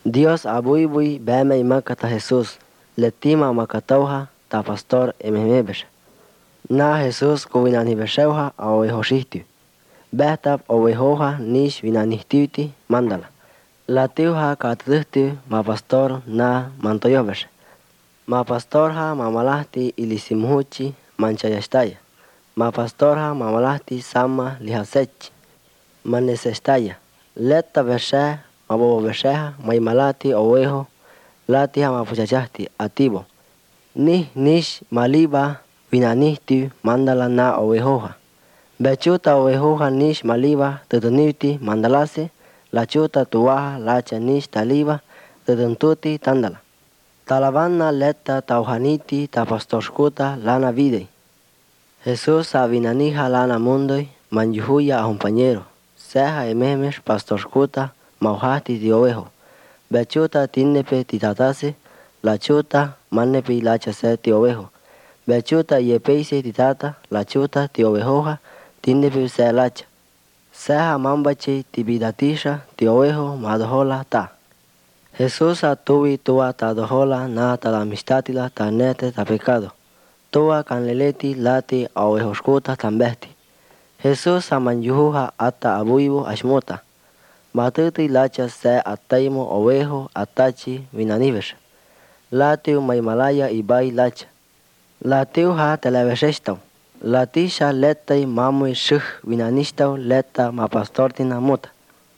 Dios abuibui beme imakata Jesús. Letima makatauha ta pastor ememebesh. Na Jesús kuvinani besheuha awehoshihtiu. Behtap owehoha nish vinanihtiuti mandala. Latiuha katdihtiu ma pastor na mantoyobesh. Ma pastorha mamalahti ilisimuhuchi manchayashtaya. Ma pastorha mamalahti sama lihasechi. Maneseshtaya. Letta beshe mabobo besheha maimalati oweho latiha mapuchachahti atibo. Nish maliba vinanihtiu mandala na owehoha. Bechuta owehoha nish maliba tutuniuti mandalase. Lachuta tuwaha lacha nish taliba tutuntuti tandala. Talabana letta tauhaniti ta pastorshkuta lana videi. Jesús avinaniha lana mundoi manyuhuya a compañero. Seha ememesh pastorshkuta mauhati dioweho. Bechuta tinnepe titatase. Lachuta mannepe lacha se tioweho. Bechuta yepeise titata. Lachuta tiowehoha tinnepe se lacha. Seha mambache tibidatisha tioweho madohola ta. Jesús atuwi tuwa tadohola na talamistatila ta nete ta pecado. Tuwa kanleleti lati awehoshkuta tambehti. Jesús amanyuhuha ata abuibo ashmota. Matuti lacha se ataimo oweho atachi vinanivesh. Latiu maimalaya ibai lacha. Latiu ha televeshestau. Latisha letai mamui shih vinanistau leta mapastortina muta.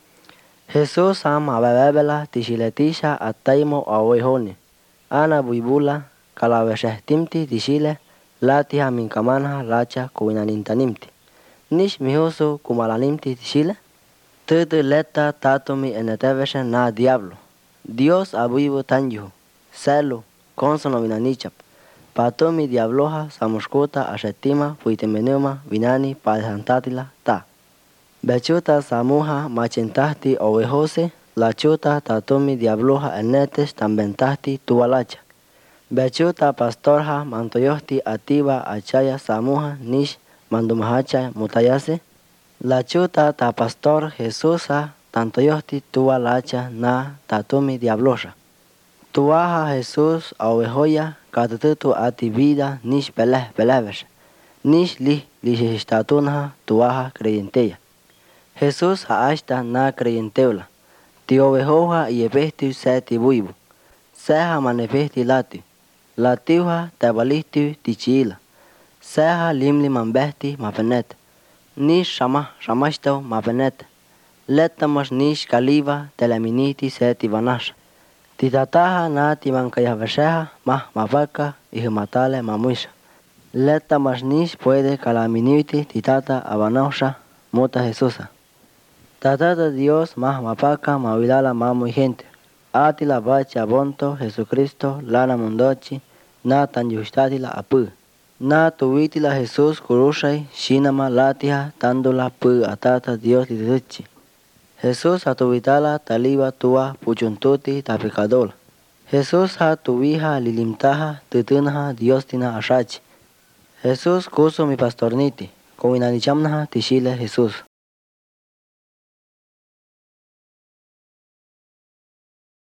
Jesús ama bebebela tishiletisha ataimo awehoni. Ana buibula kalaweshehtimti tishile latiha minkamanha lacha kuinanintanimti. Nish mihusu kumalanimti tishile. Tutu leta tatumi eneteveshe na diablo. Dios abuibo tanyuhu. Selu consono vinanichap. Patumi diabloha samushkuta ashetima puitemenuma vinani padejantatila ta. Bechuta samuha machentahti owehose. Lachuta tatumi diabloha enetes tambentahti tuwalacha. Bechuta pastorha mantoyohti atiba achaya samuha nish mandumahacha mutayase. Lachuta ta pastor Jesusa tantoyohti tuwalacha na tatumi diablosha. Tuwaha Jesús awehoya katututu ati vida nish belehbesh. Nish lihishtatunha tuwaha creyenteya. Jesús haashta na creyenteula. Tiowehoha yepehtiu se tibuibu. Seha manepehti latiu. Latiuha tabalihtiu tichila. Seha limli mambehti mafenet. Nish shamashtaw mafenet. Lettamash nish kaliva teleminiti se tibanasha. Titataha na timankayavesheha mafaka ihumatale mamuisha. Lettamash nish puede kalaminiuti titata abanausha muta Jesusa. Tatata Dios mapaka mawilala mamui gente. Atila bacha bonto Jesucristo lana mundochi na tanyushtatila apu. Na tuwitila Jesús kurushay shinama latiha tandula pu atata Dios lituchi. Jesús atuwitala taliba tuwa puchuntuti tapikadola. Jesús ha tuwiha lilimtaha tutunha Dios tina ashachi. Jesús kuso mi pastorniti. Kuminanichamnaha tishile Jesús.